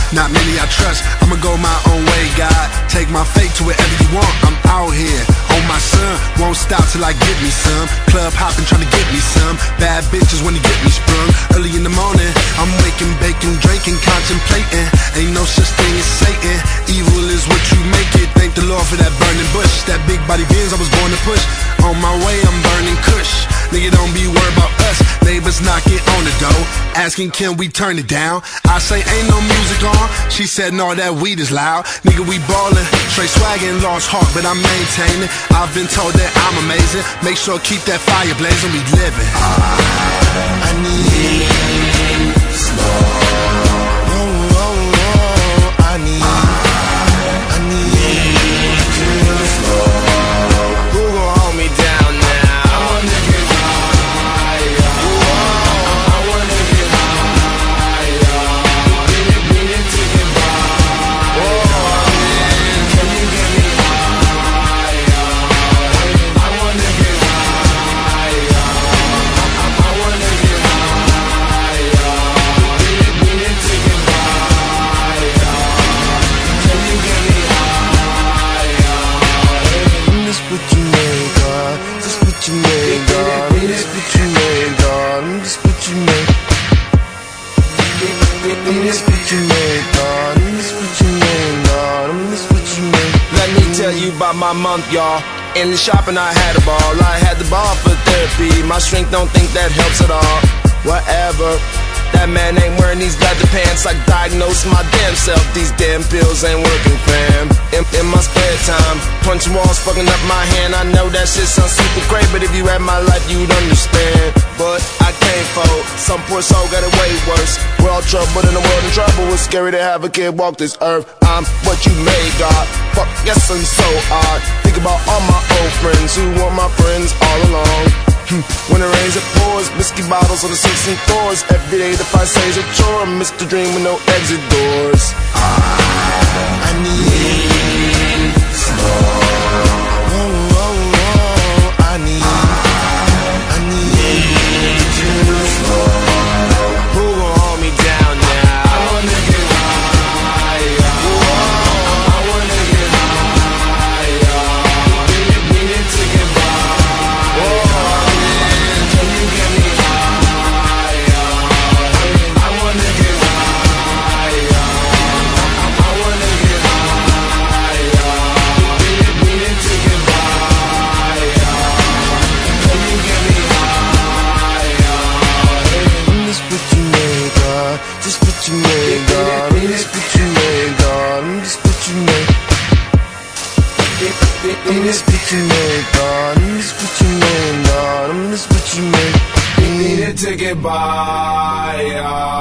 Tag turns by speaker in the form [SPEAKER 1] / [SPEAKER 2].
[SPEAKER 1] not many I trust. I'ma go my own way, God. Take my fate to wherever you want. I'm out here on my son, won't stop till I get me some. Club hopping, trying to get me some. Bad bitches wanna get me sprung. Early in the morning, I'm waking, baking, drinking, contemplating. Ain't no such thing as Satan. Evil is what you make it. Thank the Lord for that burning bush. That big body Benz I was born to push. On my way, I'm burning kush. Nigga, don't be worried about us. Neighbors knocking on the door, asking can we turn it down. I say ain't no music on. She said no, that weed is loud. Nigga, we ballin', straight swaggin', lost heart, but I'm maintaining. I've been told that I'm amazing. Make sure keep that fire blazing. We living. I need slow.
[SPEAKER 2] Let me tell you about my month, y'all. In the shopping I had a ball. I had the ball for therapy. My strength don't think that helps at all. Whatever. That man ain't wearing these leather pants. I diagnosed my damn self. These damn pills ain't working, fam. In my spare time, punching walls, fucking up my hand. I know that shit sounds super great, but if you had my life, you'd understand. But I can't fold. Some poor soul got it way worse. We're all trouble in the world in trouble. It's scary to have a kid walk this earth. I'm what you made, God. Fuck, yes, I'm so odd. Think about all my old friends who want my friends all along. When it rains, it pours. Whiskey bottles on the 16th floors. Every day the fight says a chore. Mr. Dream with no exit doors. I need slow. I need you slow. Who gon' hold me down now? I wanna get higher. I wanna get higher. We need to get by. Just what you made, God. I'm just what you made, God. I'm just what you made. I'm just what you made, God. I'm just what you made, God. I'm just what you made. We needed to get by,